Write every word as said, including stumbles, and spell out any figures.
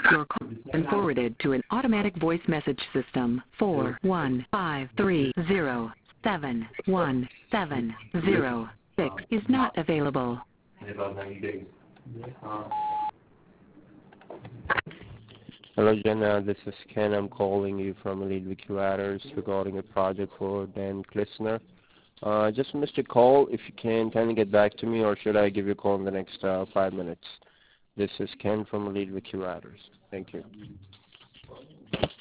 Your call has been forwarded to an automatic voice message system. four one five three zero seven one seven zero six is not available. Hello, Jenna. This is Ken. I'm calling you from Elite Recruiters regarding a project for Dan Klissner. Uh, just missed your call. If you can, kindly get back to me, or should I give you a call in the next uh, five minutes? This is Ken from Elite Recruiters. Thank you.